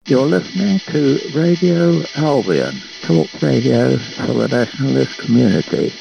You're listening to Radio Albion, talk radio for the nationalist community.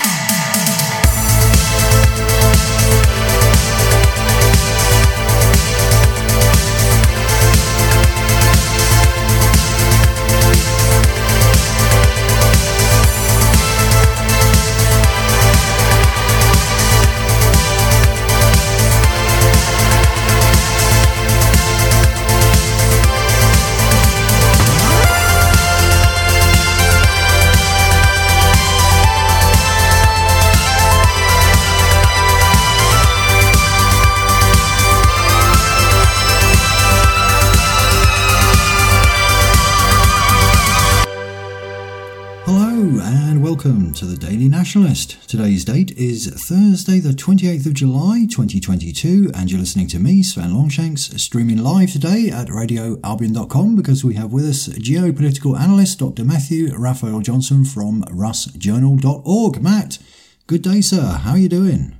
Welcome to the Daily Nationalist. Today's date is Thursday the 28th of July 2022 and you're listening to me, Sven Longshanks, streaming live today at radioalbion.com because we have with us geopolitical analyst Dr. Matthew Raphael Johnson from russjournal.org. Matt, good day sir, how are you doing?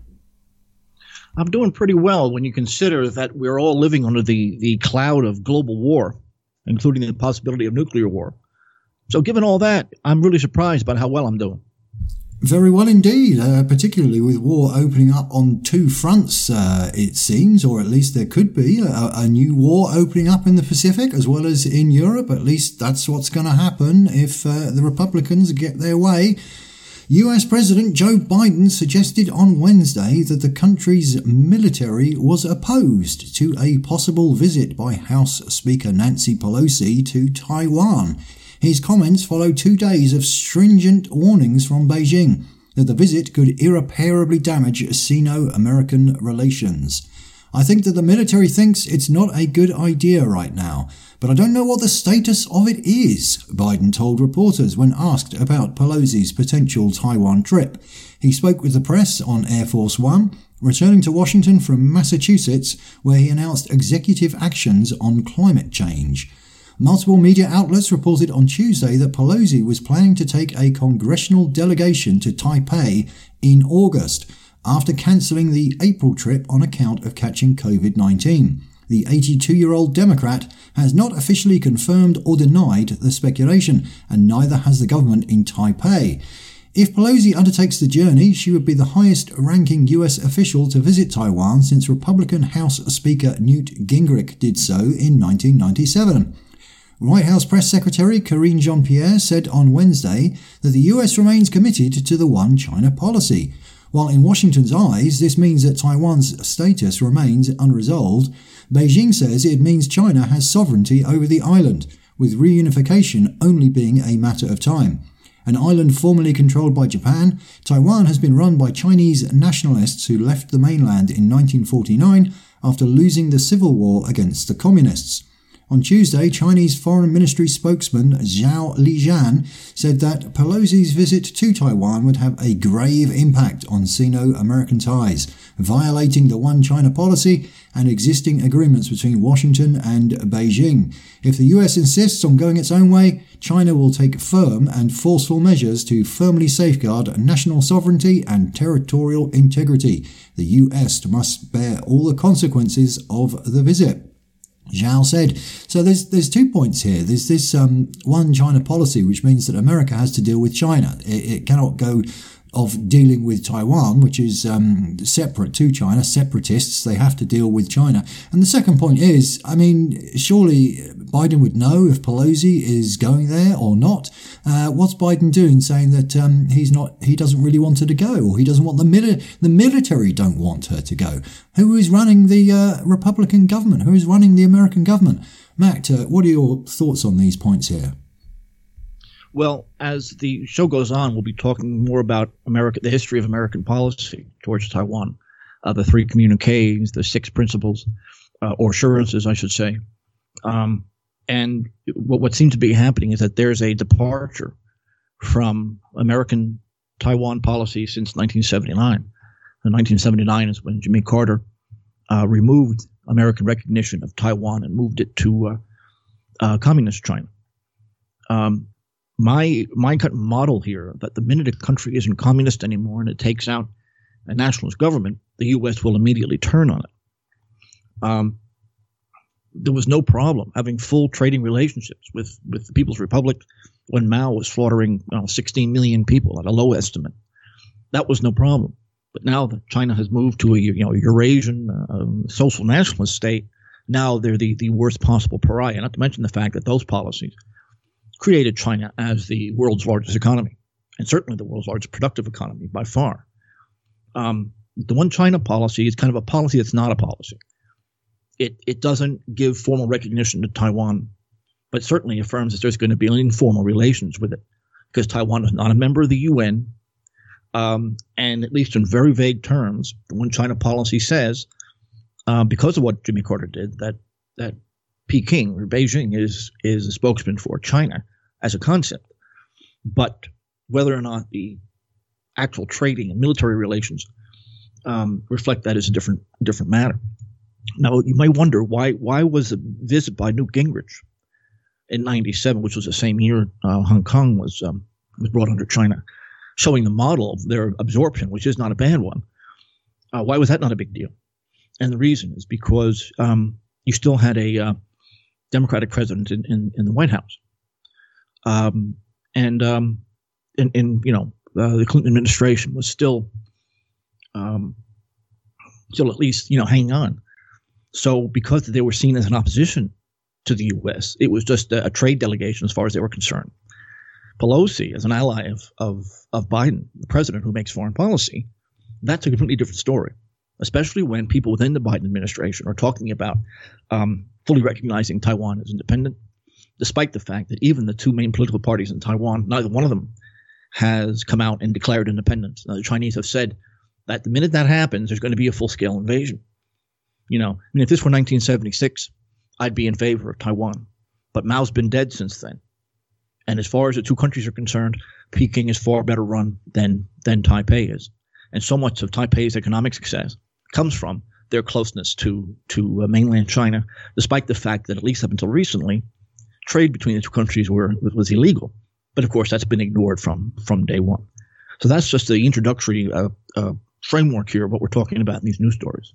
I'm doing pretty well when you consider that we're all living under the cloud of global war, including the possibility of nuclear war. So given all that, I'm really surprised about how well I'm doing. Very well indeed, particularly with war opening up on two fronts, it seems, or at least there could be a new war opening up in the Pacific as well as in Europe. At least that's what's going to happen if the Republicans get their way. US President Joe Biden suggested on Wednesday that the country's military was opposed to a possible visit by House Speaker Nancy Pelosi to Taiwan. His comments follow 2 days of stringent warnings from Beijing that the visit could irreparably damage Sino-American relations. I think that the military thinks it's not a good idea right now, but I don't know what the status of it is, Biden told reporters when asked about Pelosi's potential Taiwan trip. He spoke with the press on Air Force One, returning to Washington from Massachusetts, where he announced executive actions on climate change. Multiple media outlets reported on Tuesday that Pelosi was planning to take a congressional delegation to Taipei in August, after cancelling the April trip on account of catching COVID-19. The 82-year-old Democrat has not officially confirmed or denied the speculation, and neither has the government in Taipei. If Pelosi undertakes the journey, she would be the highest-ranking US official to visit Taiwan since Republican House Speaker Newt Gingrich did so in 1997. White House Press Secretary Karine Jean-Pierre said on Wednesday that the US remains committed to the One China policy. While in Washington's eyes this means that Taiwan's status remains unresolved, Beijing says it means China has sovereignty over the island, with reunification only being a matter of time. An island formerly controlled by Japan, Taiwan has been run by Chinese nationalists who left the mainland in 1949 after losing the civil war against the communists. On Tuesday, Chinese Foreign Ministry spokesman Zhao Lijian said that Pelosi's visit to Taiwan would have a grave impact on Sino-American ties, violating the One China policy and existing agreements between Washington and Beijing. If the US insists on going its own way, China will take firm and forceful measures to firmly safeguard national sovereignty and territorial integrity. The US must bear all the consequences of the visit, Zhao said. So there's 2 points here. There's this One China policy, which means that America has to deal with China. It cannot go of dealing with Taiwan, which is separate to China, separatists. They have to deal with China. And the second point is, I mean, surely Biden would know if Pelosi is going there or not. What's Biden doing, saying that he doesn't really want her to go, or he doesn't want the military don't want her to go? Who is running the Republican government? Who is running the American government? Matt, what are your thoughts on these points here? Well, as the show goes on, we'll be talking more about the history of American policy towards Taiwan, the 3 communiques, the 6 principles, or assurances, I should say. And what seems to be happening is that there's a departure from American Taiwan policy since 1979. In 1979 is when Jimmy Carter removed American recognition of Taiwan and moved it to communist China. My kind of model here, that the minute a country isn't communist anymore and it takes out a nationalist government, the U.S. will immediately turn on it. there was no problem having full trading relationships with the People's Republic when Mao was slaughtering 16 million people at a low estimate. That was no problem. But now that China has moved to a Eurasian social nationalist state, now they're the worst possible pariah, not to mention the fact that those policies created China as the world's largest economy, and certainly the world's largest productive economy by far. The One China policy is kind of a policy that's not a policy. It doesn't give formal recognition to Taiwan, but certainly affirms that there's going to be informal relations with it, because Taiwan is not a member of the UN, and at least in very vague terms, the One China policy says, because of what Jimmy Carter did, that Peking or Beijing is a spokesman for China as a concept. But whether or not the actual trading and military relations reflect that is a different matter. Now, you might wonder why was a visit by Newt Gingrich in '97, which was the same year Hong Kong was brought under China, showing the model of their absorption, which is not a bad one. Why was that not a big deal? And the reason is because you still had a Democratic president in the White House, and the Clinton administration was still at least hanging on. So because they were seen as an opposition to the U.S., it was just a trade delegation as far as they were concerned. Pelosi, as an ally of Biden, the president who makes foreign policy, that's a completely different story, especially when people within the Biden administration are talking about fully recognizing Taiwan as independent, despite the fact that even the two main political parties in Taiwan, neither one of them has come out and declared independence. Now, the Chinese have said that the minute that happens, there's going to be a full-scale invasion. If this were 1976, I'd be in favor of Taiwan. But Mao's been dead since then. And as far as the two countries are concerned, Peking is far better run than Taipei is. And so much of Taipei's economic success comes from their closeness to mainland China, despite the fact that at least up until recently, trade between the two countries was illegal. But of course, that's been ignored from day one. So that's just the introductory framework here of what we're talking about in these news stories.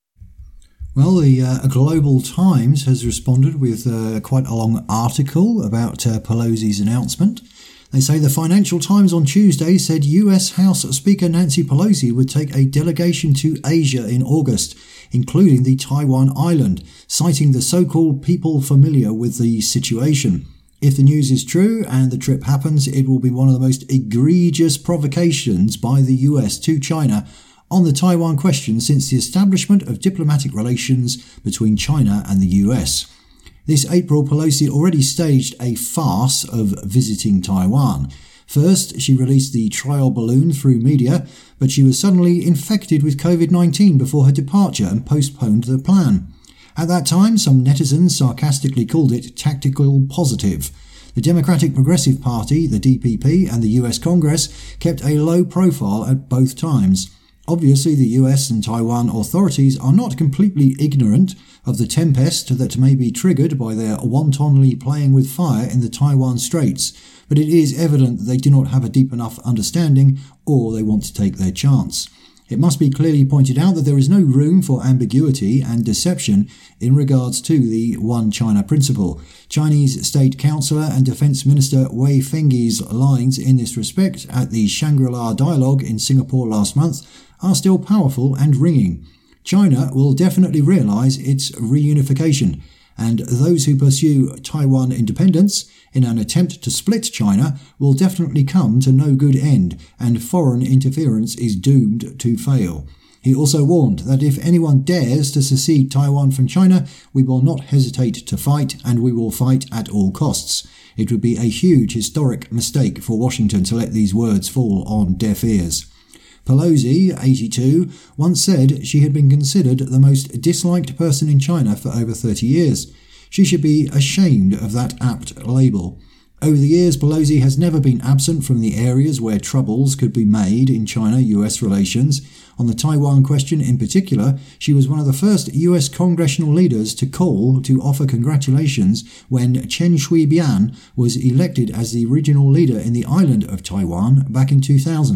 Well, the Global Times has responded with quite a long article about Pelosi's announcement. They say the Financial Times on Tuesday said US House Speaker Nancy Pelosi would take a delegation to Asia in August, including the Taiwan island, citing the so-called people familiar with the situation. If the news is true and the trip happens, it will be one of the most egregious provocations by the US to China on the Taiwan question since the establishment of diplomatic relations between China and the US. This April, Pelosi already staged a farce of visiting Taiwan. First, she released the trial balloon through media, but she was suddenly infected with COVID-19 before her departure and postponed the plan. At that time, some netizens sarcastically called it tactical positive. The Democratic Progressive Party, the DPP, and the US Congress kept a low profile at both times. Obviously, the US and Taiwan authorities are not completely ignorant of the tempest that may be triggered by their wantonly playing with fire in the Taiwan Straits, but it is evident that they do not have a deep enough understanding or they want to take their chance. It must be clearly pointed out that there is no room for ambiguity and deception in regards to the One China principle. Chinese State Councillor and Defence Minister Wei Fenghi's lines in this respect at the Shangri-La Dialogue in Singapore last month are still powerful and ringing. China will definitely realise its reunification, and those who pursue Taiwan independence in an attempt to split China will definitely come to no good end, and foreign interference is doomed to fail. He also warned that if anyone dares to secede Taiwan from China, we will not hesitate to fight, and we will fight at all costs. It would be a huge historic mistake for Washington to let these words fall on deaf ears. Pelosi, 82, once said she had been considered the most disliked person in China for over 30 years. She should be ashamed of that apt label. Over the years, Pelosi has never been absent from the areas where troubles could be made in China-US relations. On the Taiwan question in particular, she was one of the first US congressional leaders to call to offer congratulations when Chen Shui-bian was elected as the regional leader in the island of Taiwan back in 2000.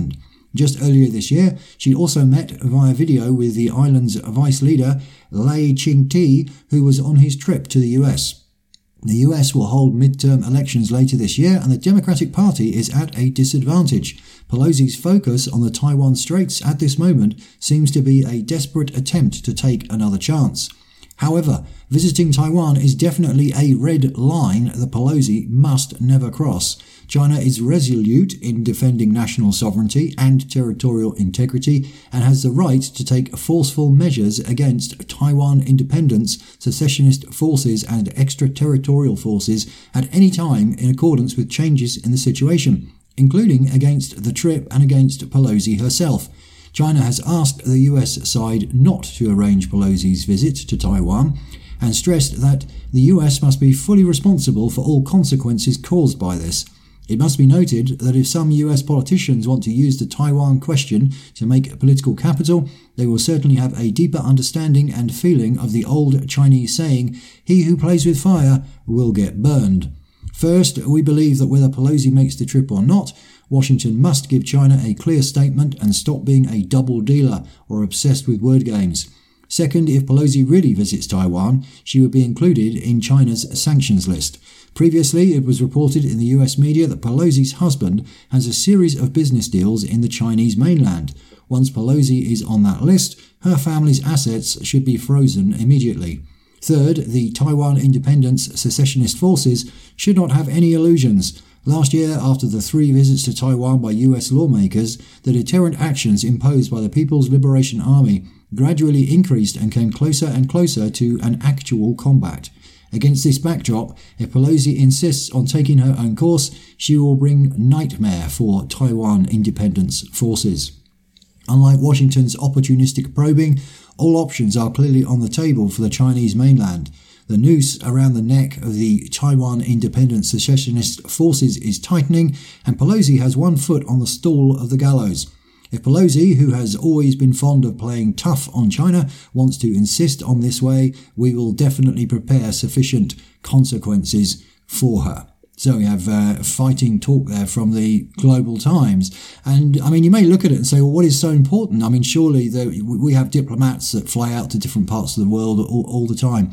Just earlier this year, she also met via video with the island's vice leader, Lai Ching-te, who was on his trip to the US. The US will hold midterm elections later this year, and the Democratic Party is at a disadvantage. Pelosi's focus on the Taiwan Straits at this moment seems to be a desperate attempt to take another chance. However, visiting Taiwan is definitely a red line that Pelosi must never cross. China is resolute in defending national sovereignty and territorial integrity and has the right to take forceful measures against Taiwan independence, secessionist forces and extraterritorial forces at any time in accordance with changes in the situation, including against the trip and against Pelosi herself. China has asked the US side not to arrange Pelosi's visit to Taiwan and stressed that the US must be fully responsible for all consequences caused by this. It must be noted that if some US politicians want to use the Taiwan question to make political capital, they will certainly have a deeper understanding and feeling of the old Chinese saying, "He who plays with fire will get burned." First, we believe that whether Pelosi makes the trip or not, Washington must give China a clear statement and stop being a double dealer or obsessed with word games. Second, if Pelosi really visits Taiwan, she would be included in China's sanctions list. Previously, it was reported in the US media that Pelosi's husband has a series of business deals in the Chinese mainland. Once Pelosi is on that list, her family's assets should be frozen immediately. Third, the Taiwan independence secessionist forces should not have any illusions. Last year, after the 3 visits to Taiwan by US lawmakers, the deterrent actions imposed by the People's Liberation Army gradually increased and came closer and closer to an actual combat. Against this backdrop, if Pelosi insists on taking her own course, she will bring nightmare for Taiwan independence forces. Unlike Washington's opportunistic probing, all options are clearly on the table for the Chinese mainland. The noose around the neck of the Taiwan independent secessionist forces is tightening, and Pelosi has one foot on the stool of the gallows. If Pelosi, who has always been fond of playing tough on China, wants to insist on this way, we will definitely prepare sufficient consequences for her. So we have fighting talk there from the Global Times. And, I mean, you may look at it and say, well, what is so important? I mean, surely we have diplomats that fly out to different parts of the world all the time.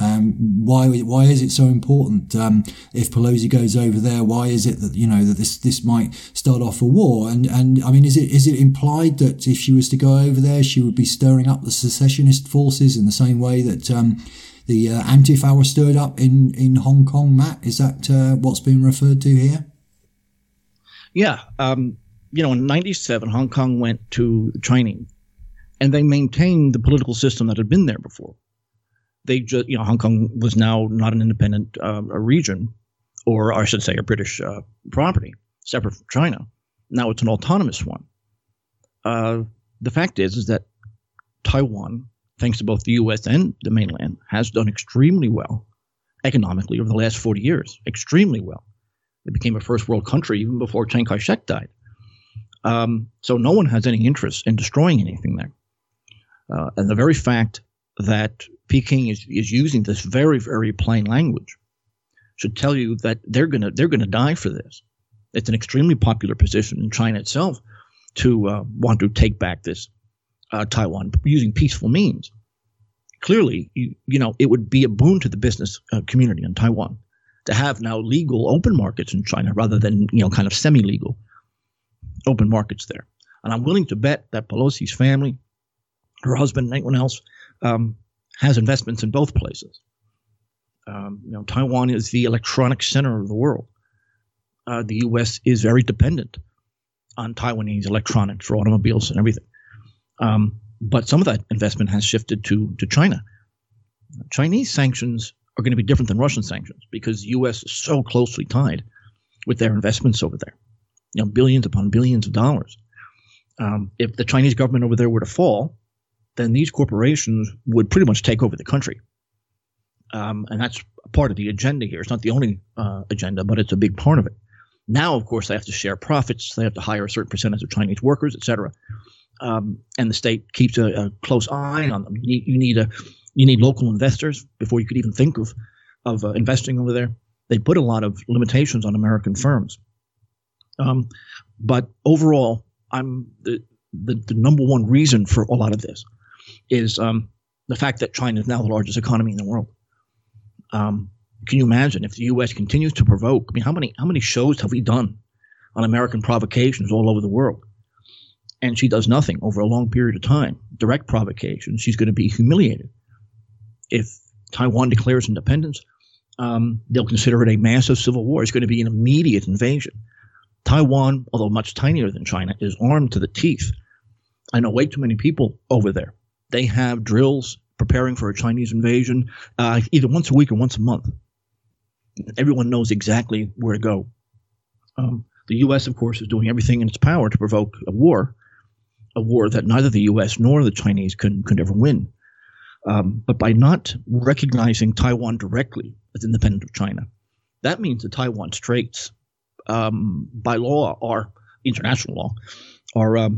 Why is it so important? If Pelosi goes over there, why is it that, that this might start off a war? And I mean, is it implied that if she was to go over there, she would be stirring up the secessionist forces in the same way that the Antifa were stirred up in Hong Kong, Matt? Is that what's being referred to here? Yeah. In 97, Hong Kong went to the Chinese, and they maintained the political system that had been there before. They just, Hong Kong was now not an independent region, or I should say a British property, separate from China. Now it's an autonomous one. The fact is that Taiwan, thanks to both the U.S. and the mainland, has done extremely well economically over the last 40 years. Extremely well. It became a first world country even before Chiang Kai-shek died. So no one has any interest in destroying anything there. And the very fact that Peking is using this very, very plain language should tell you that they're gonna die for this. It's an extremely popular position in China itself to want to take back this Taiwan using peaceful means. Clearly, it would be a boon to the business community in Taiwan to have now legal open markets in China rather than kind of semi-legal open markets there. And I'm willing to bet that Pelosi's family, her husband, and anyone else has investments in both places. Taiwan is the electronic center of the world. The U.S. is very dependent on Taiwanese electronics for automobiles and everything. But some of that investment has shifted to China. Chinese sanctions are going to be different than Russian sanctions because the U.S. is so closely tied with their investments over there. Billions upon billions of dollars. If the Chinese government over there were to fall, then these corporations would pretty much take over the country. And that's part of the agenda here. It's not the only agenda, but it's a big part of it. Now, of course, they have to share profits. They have to hire a certain percentage of Chinese workers, et cetera. And the state keeps a close eye on them. You need local investors before you could even think of investing over there. They put a lot of limitations on American firms. But overall, the number one reason for a lot of this is the fact that China is now the largest economy in the world. Can you imagine if the U.S. continues to provoke? I mean, how many shows have we done on American provocations all over the world? And she does nothing over a long period of time. Direct provocation. She's going to be humiliated. If Taiwan declares independence, they'll consider it a massive civil war. It's going to be an immediate invasion. Taiwan, although much tinier than China, is armed to the teeth. I know way too many people over there. They have drills preparing for a Chinese invasion either once a week or once a month. Everyone knows exactly where to go. The U.S., of course, is doing everything in its power to provoke a war that neither the U.S. nor the Chinese could ever win. But by not recognizing Taiwan directly as independent of China, that means the Taiwan Straits, by law, are international law, are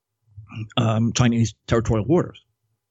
Chinese territorial waters.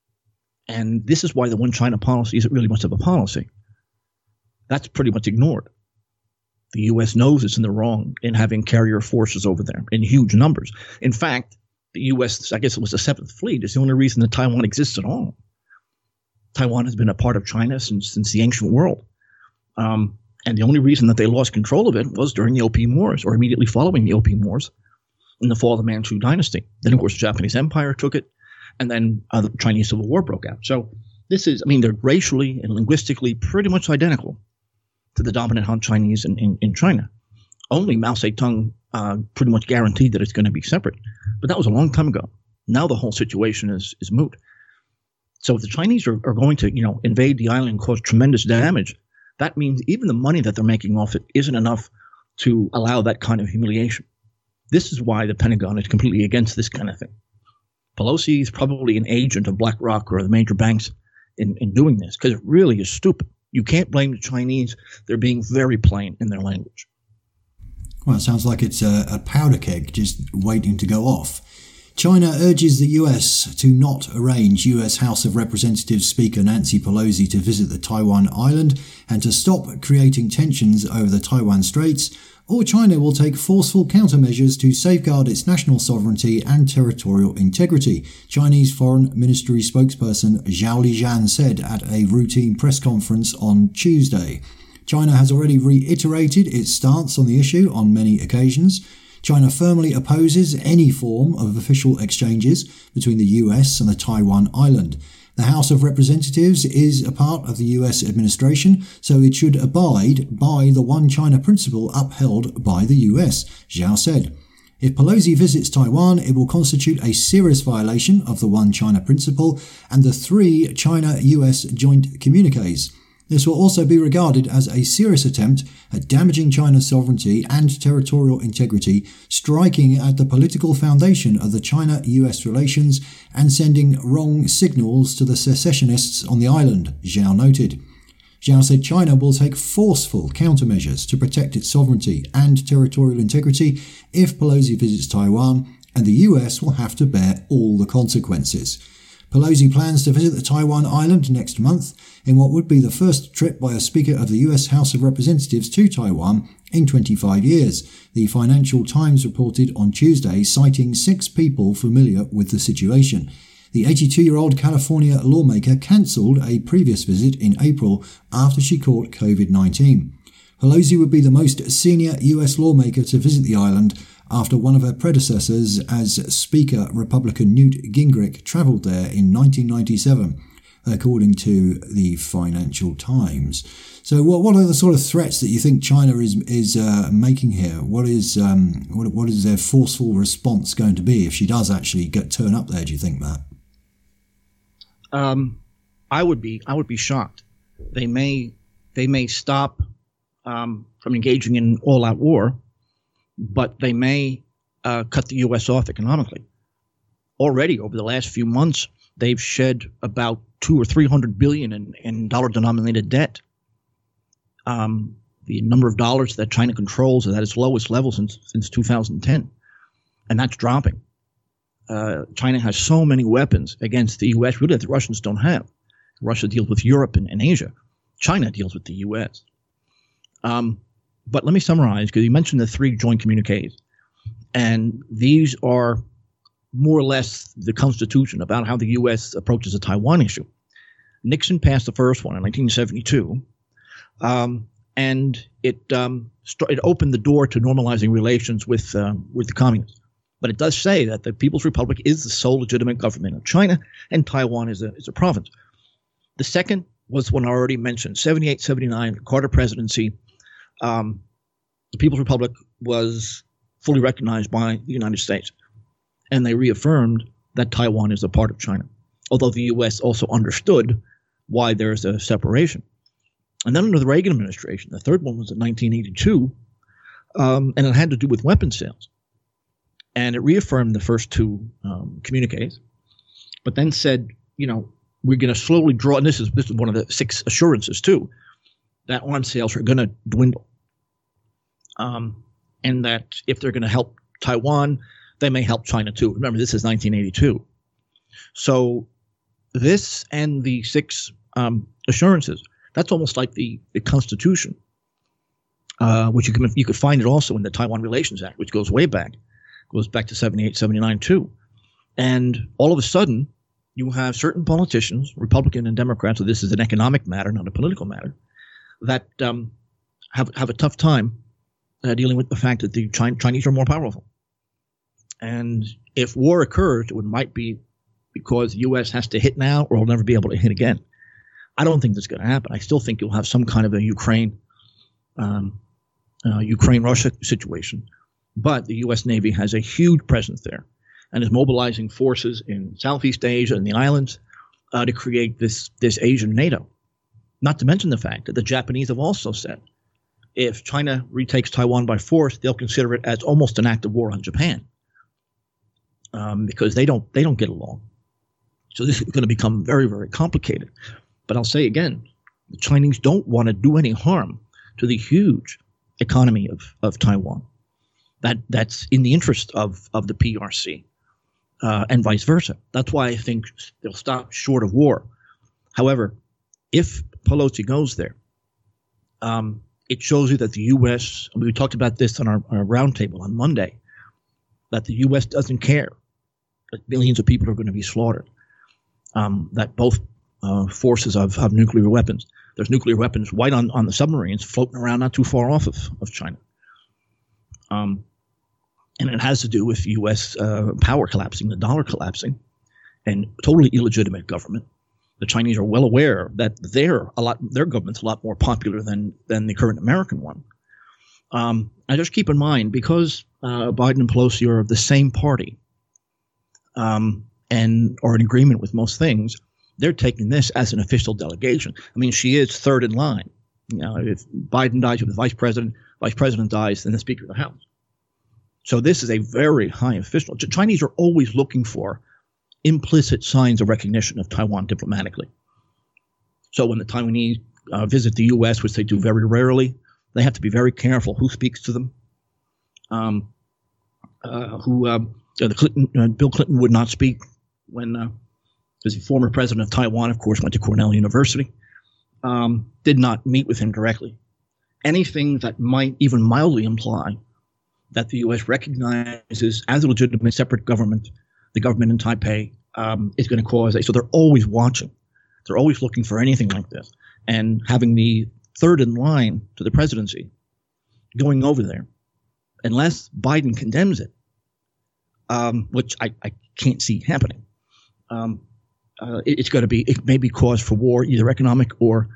And this is why the one China policy isn't really much of a policy. That's pretty much ignored. The U.S. knows it's in the wrong in having carrier forces over there in huge numbers. In fact, the U.S., I guess it was the Seventh Fleet, is the only reason that Taiwan exists at all. Taiwan has been a part of China since the ancient world. And the only reason that they lost control of it was during the Opium Wars, or immediately following the Opium Wars in the fall of the Manchu dynasty. Then, of course, the Japanese Empire took it, and then the Chinese Civil War broke out. So this is, I mean, they're racially and linguistically pretty much identical to the dominant Han Chinese in China. Only Mao Zedong pretty much guaranteed that it's going to be separate. But that was a long time ago. Now the whole situation is moot. So if the Chinese are going to, invade the island and cause tremendous damage, that means even the money that they're making off it isn't enough to allow that kind of humiliation. This is why the Pentagon is completely against this kind of thing. Pelosi is probably an agent of BlackRock or the major banks in doing this, because it really is stupid. You can't blame the Chinese. They're being very plain in their language. Well, it sounds like it's a powder keg just waiting to go off. China urges the US to not arrange US House of Representatives Speaker Nancy Pelosi to visit the Taiwan island and to stop creating tensions over the Taiwan Straits, or China will take forceful countermeasures to safeguard its national sovereignty and territorial integrity, Chinese Foreign Ministry spokesperson Zhao Lijian said at a routine press conference on Tuesday. China has already reiterated its stance on the issue on many occasions. China firmly opposes any form of official exchanges between the US and the Taiwan island. The House of Representatives is a part of the US administration, so it should abide by the One China principle upheld by the US, Zhao said. If Pelosi visits Taiwan, it will constitute a serious violation of the One China principle and the 3 China-US joint communiques. This will also be regarded as a serious attempt at damaging China's sovereignty and territorial integrity, striking at the political foundation of the China-US relations and sending wrong signals to the secessionists on the island, Zhao noted. Zhao said China will take forceful countermeasures to protect its sovereignty and territorial integrity if Pelosi visits Taiwan, and the US will have to bear all the consequences. Pelosi plans to visit the Taiwan island next month in what would be the first trip by a Speaker of the US House of Representatives to Taiwan in 25 years, the Financial Times reported on Tuesday, citing 6 people familiar with the situation. The 82-year-old California lawmaker cancelled a previous visit in April after she caught COVID-19. Pelosi would be the most senior US lawmaker to visit the island after one of her predecessors as Speaker, Republican Newt Gingrich, travelled there in 1997, according to the Financial Times. So what are the sort of threats that you think China is making here? What is their forceful response going to be if she does actually turn up there, do you think, Matt? I would be shocked. They may stop from engaging in all-out war, but they may cut the U.S. off economically. Already, over the last few months, they've shed about $200 or $300 billion in dollar-denominated debt. The number of dollars that China controls is at its lowest level since 2010, and that's dropping. China has so many weapons against the U.S. really that the Russians don't have. Russia deals with Europe and Asia. China deals with the U.S. But let me summarize, because you mentioned the 3 joint communiques. And these are more or less the Constitution about how the U.S. approaches the Taiwan issue. Nixon passed the first one in 1972, and it opened the door to normalizing relations with the communists. But it does say that the People's Republic is the sole legitimate government of China, and Taiwan is a province. The second was one I already mentioned, 78, 79, the Carter presidency. The People's Republic was fully recognized by the United States, and they reaffirmed that Taiwan is a part of China, although the U.S. also understood why there's a separation. And then under the Reagan administration, the third one was in 1982, and it had to do with weapons sales. And it reaffirmed the first two communiques, but then said, we're going to slowly draw, and this is one of the 6 assurances too, that arms sales are going to dwindle. And that if they're going to help Taiwan, they may help China too. Remember, this is 1982. So this and the 6 assurances, that's almost like the Constitution, which you could find it also in the Taiwan Relations Act, which goes way back. Goes back to 78, 79 too. And all of a sudden, you have certain politicians, Republican and Democrat, so this is an economic matter, not a political matter, that have a tough time dealing with the fact that the Chinese are more powerful. And if war occurs, it might be because the U.S. has to hit now or will never be able to hit again. I don't think that's going to happen. I still think you'll have some kind of a Ukraine-Russia situation. But the U.S. Navy has a huge presence there and is mobilizing forces in Southeast Asia and the islands to create this Asian NATO. Not to mention the fact that the Japanese have also said if China retakes Taiwan by force, they'll consider it as almost an act of war on Japan because they don't get along. So this is going to become very, very complicated. But I'll say again, the Chinese don't want to do any harm to the huge economy of Taiwan. That's in the interest of the PRC and vice versa. That's why I think they'll stop short of war. However, if Pelosi goes there, it shows you that the U.S. – we talked about this on our roundtable on Monday – that the U.S. doesn't care that millions of people are going to be slaughtered, that both forces have nuclear weapons. There's nuclear weapons right on the submarines floating around not too far off of China. And it has to do with U.S. Power collapsing, the dollar collapsing, and totally illegitimate government. The Chinese are well aware that their government's a lot more popular than the current American one. I just keep in mind, because Biden and Pelosi are of the same party and are in agreement with most things, they're taking this as an official delegation. I mean, she is third in line. If Biden dies, with the vice president dies, then the Speaker of the House. So this is a very high official. The Chinese are always looking for implicit signs of recognition of Taiwan diplomatically. So when the Taiwanese visit the U.S., which they do very rarely, they have to be very careful who speaks to them. Bill Clinton would not speak when, because the former president of Taiwan, of course, went to Cornell University, did not meet with him directly. Anything that might even mildly imply that the U.S. recognizes as a legitimate separate government, the government in Taipei, is going to cause so they're always watching. They're always looking for anything like this. And having the third in line to the presidency going over there, unless Biden condemns it, which I can't see happening, it may be cause for war, either economic or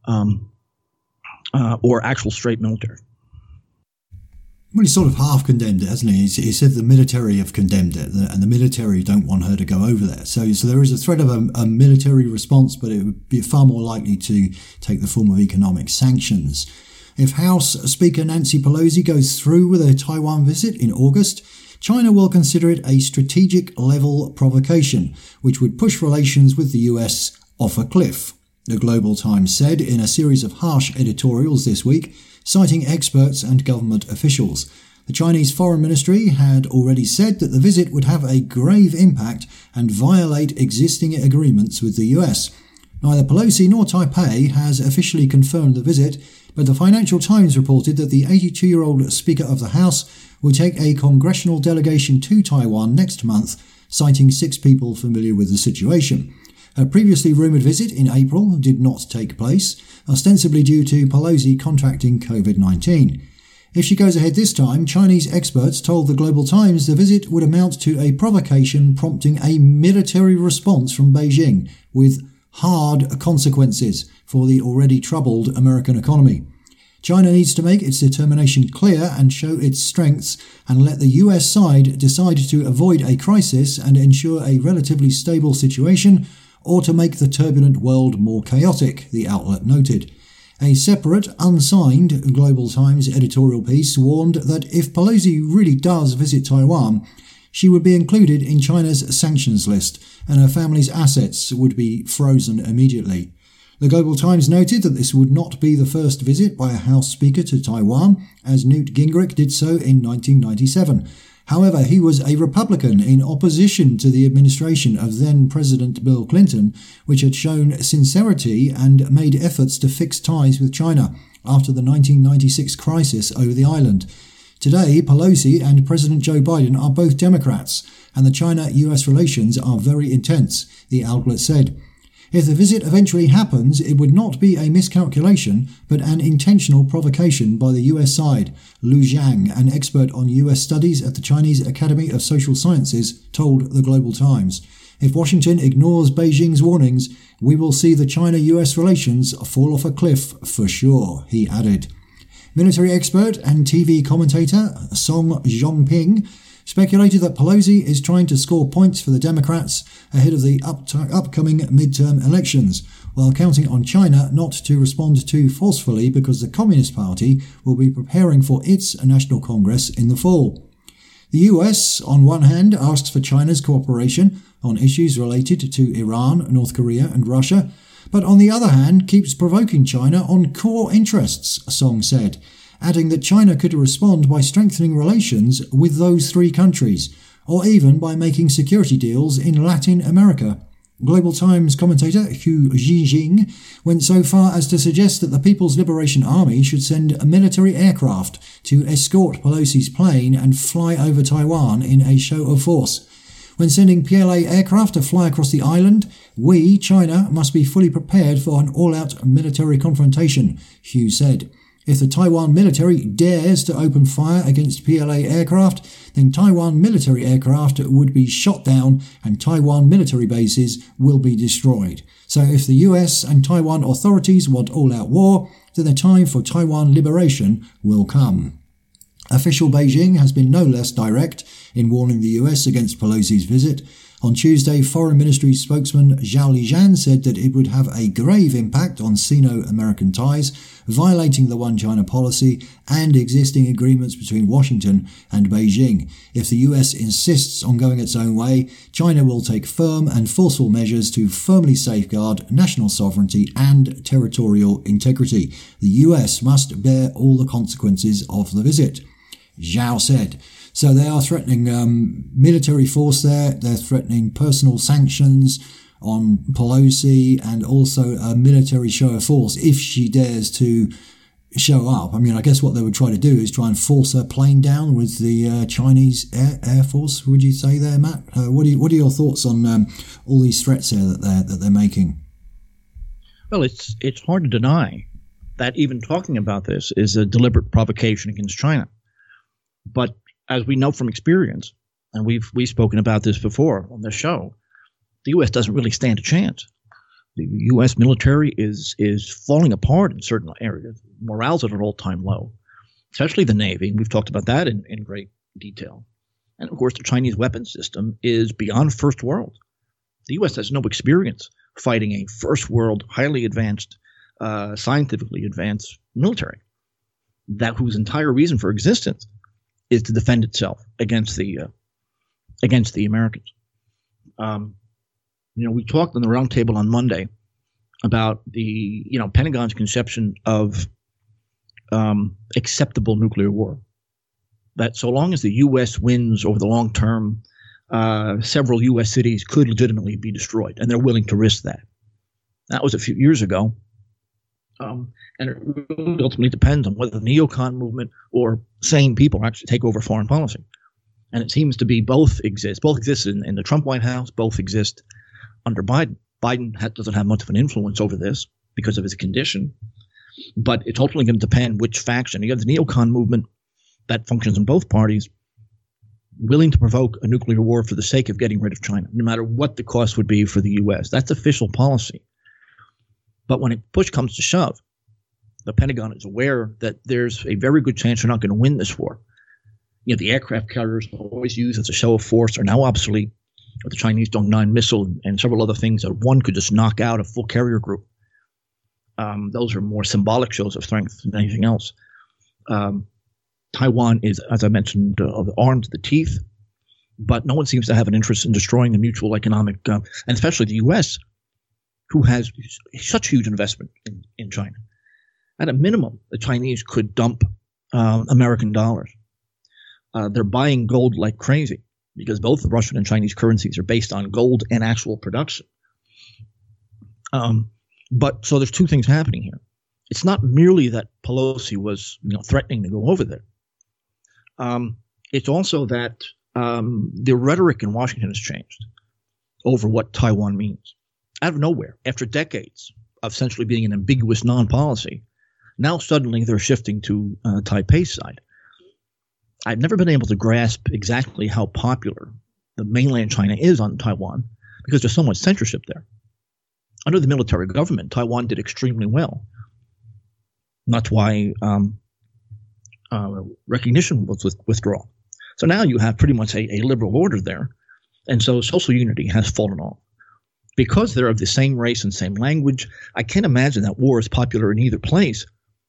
actual straight military. Well, he sort of half condemned it, hasn't he? He said the military have condemned it, and the military don't want her to go over there. So there is a threat of a military response, but it would be far more likely to take the form of economic sanctions. If House Speaker Nancy Pelosi goes through with a Taiwan visit in August, China will consider it a strategic level provocation, which would push relations with the US off a cliff. The Global Times said in a series of harsh editorials this week, citing experts and government officials. The Chinese Foreign Ministry had already said that the visit would have a grave impact and violate existing agreements with the US. Neither Pelosi nor Taipei has officially confirmed the visit, but the Financial Times reported that the 82-year-old Speaker of the House will take a congressional delegation to Taiwan next month citing 6 people familiar with the situation. Her previously rumoured visit in April did not take place, ostensibly due to Pelosi contracting COVID-19. If she goes ahead this time, Chinese experts told the Global Times the visit would amount to a provocation prompting a military response from Beijing, with hard consequences for the already troubled American economy. China needs to make its determination clear and show its strengths, and let the US side decide to avoid a crisis and ensure a relatively stable situation, or to make the turbulent world more chaotic, the outlet noted. A separate, unsigned Global Times editorial piece warned that if Pelosi really does visit Taiwan, she would be included in China's sanctions list, and her family's assets would be frozen immediately. The Global Times noted that this would not be the first visit by a House Speaker to Taiwan, as Newt Gingrich did so in 1997. However, he was a Republican in opposition to the administration of then-President Bill Clinton, which had shown sincerity and made efforts to fix ties with China after the 1996 crisis over the island. Today, Pelosi and President Joe Biden are both Democrats, and the China-US relations are very intense, the outlet said. If the visit eventually happens, it would not be a miscalculation, but an intentional provocation by the US side, Lu Zhang, an expert on US studies at the Chinese Academy of Social Sciences, told the Global Times. If Washington ignores Beijing's warnings, we will see the China-US relations fall off a cliff for sure, he added. Military expert and TV commentator Song Zhongping speculated that Pelosi is trying to score points for the Democrats ahead of the upcoming midterm elections, while counting on China not to respond too forcefully because the Communist Party will be preparing for its National Congress in the fall. The US, on one hand, asks for China's cooperation on issues related to Iran, North Korea and Russia, but on the other hand keeps provoking China on core interests, Song said, adding that China could respond by strengthening relations with those 3 countries, or even by making security deals in Latin America. Global Times commentator Hu Jijing went so far as to suggest that the People's Liberation Army should send military aircraft to escort Pelosi's plane and fly over Taiwan in a show of force. When sending PLA aircraft to fly across the island, we, China, must be fully prepared for an all-out military confrontation, Hu said. If the Taiwan military dares to open fire against PLA aircraft, then Taiwan military aircraft would be shot down and Taiwan military bases will be destroyed. So if the US and Taiwan authorities want all-out war, then the time for Taiwan liberation will come. Official Beijing has been no less direct in warning the US against Pelosi's visit. On Tuesday, Foreign Ministry spokesman Zhao Lijian said that it would have a grave impact on Sino-American ties, violating the One China policy and existing agreements between Washington and Beijing. If the US insists on going its own way, China will take firm and forceful measures to firmly safeguard national sovereignty and territorial integrity. The US must bear all the consequences of the visit, Zhao said. So they are threatening military force there. They're threatening personal sanctions on Pelosi and also a military show of force if she dares to show up. I mean, I guess what they would try to do is try and force her plane down with the Chinese Air Force. Would you say there, Matt? What are your thoughts on all these threats here that they're making? Well, it's hard to deny that even talking about this is a deliberate provocation against China. But as we know from experience, and we've spoken about this before on the show, the U.S. doesn't really stand a chance. The U.S. military is falling apart in certain areas. Morale's at an all-time low, especially the Navy. We've talked about that in great detail. And, of course, the Chinese weapons system is beyond first world. The U.S. has no experience fighting a first world, highly advanced, scientifically advanced military, that whose entire reason for existence is to defend itself against the Americans. We talked on the roundtable on Monday about the Pentagon's conception of acceptable nuclear war. That so long as the U.S. wins over the long term, several U.S. cities could legitimately be destroyed, and they're willing to risk that. That was a few years ago. And it really ultimately depends on whether the neocon movement or sane people actually take over foreign policy. And it seems to be both exist. Both exist in the Trump White House. Both exist under Biden. Biden doesn't have much of an influence over this because of his condition. But it's ultimately going to depend which faction. You have the neocon movement that functions in both parties, willing to provoke a nuclear war for the sake of getting rid of China, no matter what the cost would be for the U.S. That's official policy. But when push comes to shove, the Pentagon is aware that there's a very good chance you're not going to win this war. You know, the aircraft carriers always used as a show of force are now obsolete. With the Chinese Dong-9 missile and several other things that one could just knock out a full carrier group. Those are more symbolic shows of strength than anything else. Taiwan is, as I mentioned, armed to the teeth, but no one seems to have an interest in destroying the mutual economic, and especially the U.S., who has such huge investment in China. At a minimum, the Chinese could dump American dollars. They're buying gold like crazy because both the Russian and Chinese currencies are based on gold and actual production. But so there's two things happening here. It's not merely that Pelosi was threatening to go over there. It's also that the rhetoric in Washington has changed over what Taiwan means. Out of nowhere, after decades of essentially being an ambiguous non-policy, now suddenly they're shifting to Taipei's side. I've never been able to grasp exactly how popular the mainland China is on Taiwan because there's so much censorship there. Under the military government, Taiwan did extremely well. That's why recognition was withdrawn. So now you have pretty much a liberal order there. And so social unity has fallen off. Because they're of the same race and same language, I can't imagine that war is popular in either place.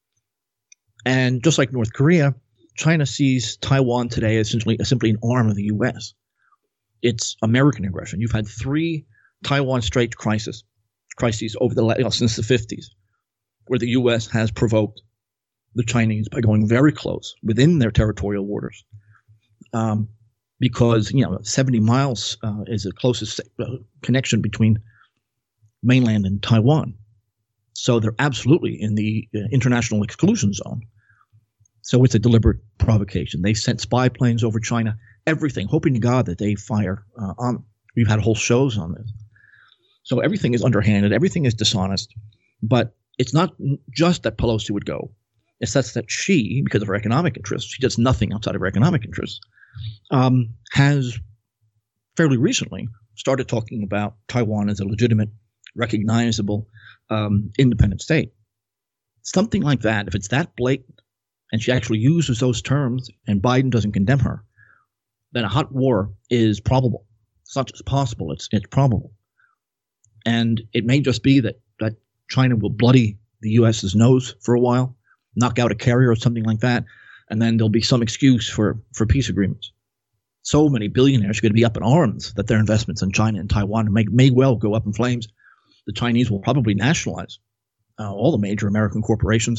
And just like North Korea, China sees Taiwan today as simply an arm of the U.S. It's American aggression. You've had 3 Taiwan Strait crises over since the 50s, where the U.S. has provoked the Chinese by going very close within their territorial waters, because 70 miles is the closest connection between mainland and Taiwan. So they're absolutely in the international exclusion zone. So it's a deliberate provocation. They sent spy planes over China, everything, hoping to God that they fire on them. We've had whole shows on this. So everything is underhanded. Everything is dishonest. But it's not just that Pelosi would go. It's that she, because of her economic interests, she does nothing outside of her economic interests, has fairly recently started talking about Taiwan as a legitimate, recognizable, independent state. Something like that, if it's that blatant, and she actually uses those terms and Biden doesn't condemn her, then a hot war is probable. It's not just possible, it's probable. And it may just be that China will bloody the U.S.'s nose for a while, knock out a carrier or something like that, and then there'll be some excuse for peace agreements. So many billionaires are going to be up in arms that their investments in China and Taiwan may well go up in flames. The Chinese will probably nationalize all the major American corporations.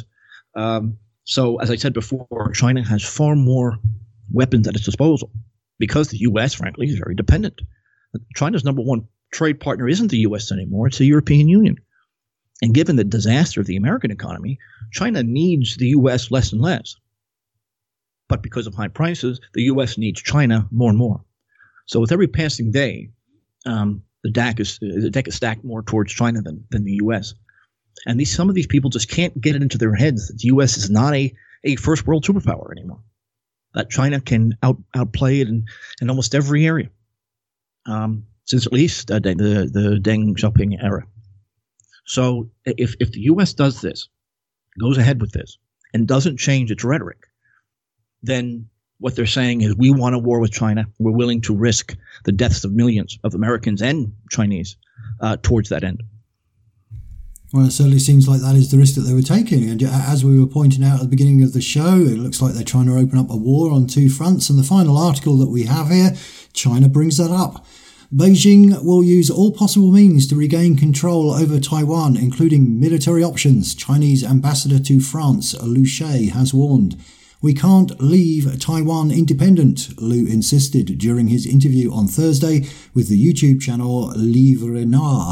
So, as I said before, China has far more weapons at its disposal because the U.S., frankly, is very dependent. China's number one trade partner isn't the U.S. anymore. It's the European Union. And given the disaster of the American economy, China needs the U.S. less and less. But because of high prices, the U.S. needs China more and more. So with every passing day, the deck is stacked more towards China than the U.S. And some of these people just can't get it into their heads that the U.S. is not a first world superpower anymore. That China can outplay it in almost every area, since at least the Deng Xiaoping era. So if the U.S. does this, goes ahead with this, and doesn't change its rhetoric, then what they're saying is we want a war with China. We're willing to risk the deaths of millions of Americans and Chinese towards that end. Well, it certainly seems like that is the risk that they were taking. And as we were pointing out at the beginning of the show, it looks like they're trying to open up a war on 2 fronts. And the final article that we have here, China brings that up. Beijing will use all possible means to regain control over Taiwan, including military options, Chinese ambassador to France, Liu She, has warned. We can't leave Taiwan independent, Liu insisted during his interview on Thursday with the YouTube channel Livre Noir.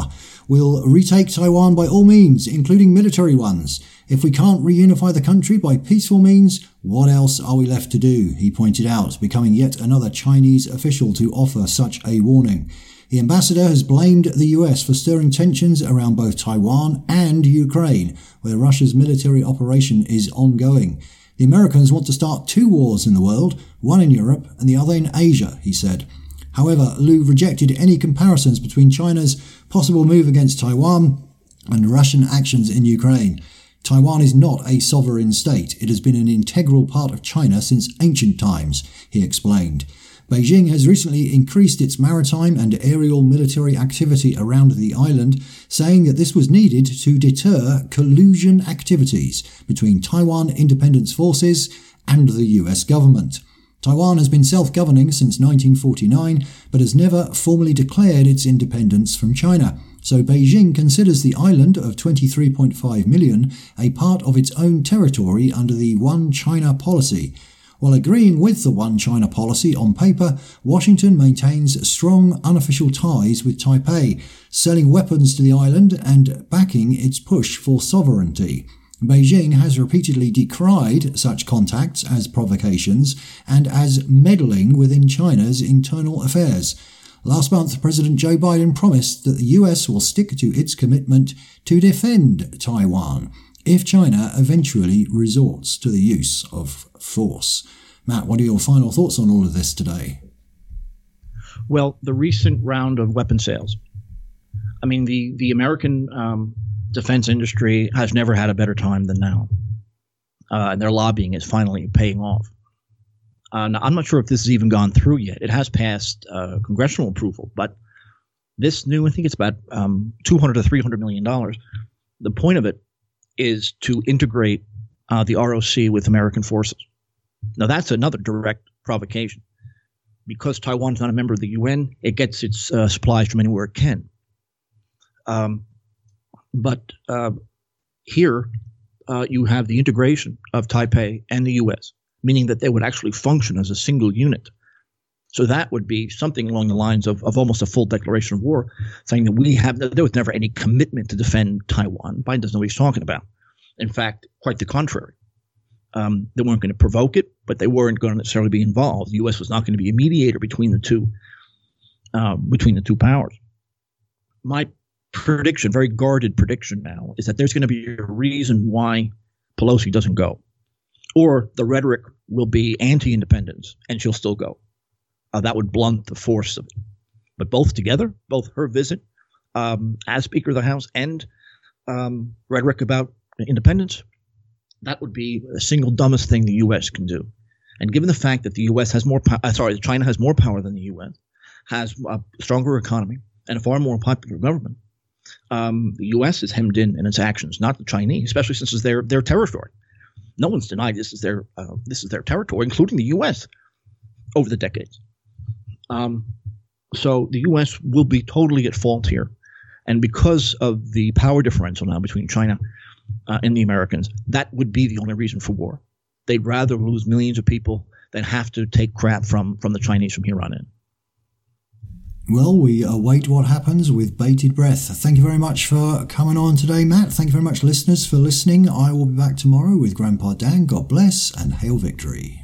We'll retake Taiwan by all means, including military ones. If we can't reunify the country by peaceful means, what else are we left to do? He pointed out, becoming yet another Chinese official to offer such a warning. The ambassador has blamed the US for stirring tensions around both Taiwan and Ukraine, where Russia's military operation is ongoing. The Americans want to start two wars in the world, one in Europe and the other in Asia, he said. However, Liu rejected any comparisons between China's possible move against Taiwan and Russian actions in Ukraine. Taiwan is not a sovereign state. It has been an integral part of China since ancient times, he explained. Beijing has recently increased its maritime and aerial military activity around the island, saying that this was needed to deter collusion activities between Taiwan Independence Forces and the US government. Taiwan has been self-governing since 1949, but has never formally declared its independence from China. So Beijing considers the island of 23.5 million a part of its own territory under the One China policy. While agreeing with the One China policy on paper, Washington maintains strong unofficial ties with Taipei, selling weapons to the island and backing its push for sovereignty. Beijing has repeatedly decried such contacts as provocations and as meddling within China's internal affairs. Last month, President Joe Biden promised that the US will stick to its commitment to defend Taiwan if China eventually resorts to the use of force. Matt, what are your final thoughts on all of this today? Well, the recent round of weapon sales. I mean, the American defense industry has never had a better time than now. And their lobbying is finally paying off. Now, I'm not sure if this has even gone through yet. It has passed congressional approval, but this new, I think it's about $200 to $300 million. The point of it is to integrate the ROC with American forces. Now, that's another direct provocation. Because Taiwan is not a member of the UN, it gets its supplies from anywhere it can. But here you have the integration of Taipei and the U.S., meaning that they would actually function as a single unit. So that would be something along the lines of almost a full declaration of war, saying that there was never any commitment to defend Taiwan. Biden doesn't know what he's talking about. In fact, quite the contrary. They weren't going to provoke it, but they weren't going to necessarily be involved. The U.S. was not going to be a mediator between the two powers. My prediction, very guarded prediction now, is that there's going to be a reason why Pelosi doesn't go. Or the rhetoric will be anti-independence, and she'll still go. That would blunt the force of it. But both together, both her visit as Speaker of the House and rhetoric about independence, that would be the single dumbest thing the U.S. can do. And given the fact that the U.S. has China has more power than the U.S., has a stronger economy and a far more popular government, the U.S. is hemmed in its actions, not the Chinese, especially since it's their territory. No one's denied this is their territory, including the U.S. over the decades. So the U.S. will be totally at fault here, and because of the power differential now between China and the Americans, that would be the only reason for war. They'd rather lose millions of people than have to take crap from the Chinese from here on in. Well, we await what happens with bated breath. Thank you very much for coming on today, Matt. Thank you very much, listeners, for listening. I will be back tomorrow with Grandpa Dan. God bless and hail victory.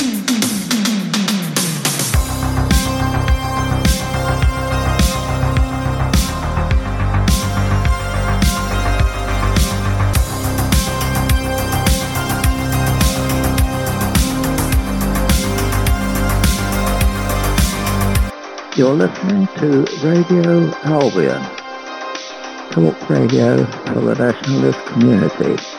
You're listening to Radio Albion, talk radio for the nationalist community.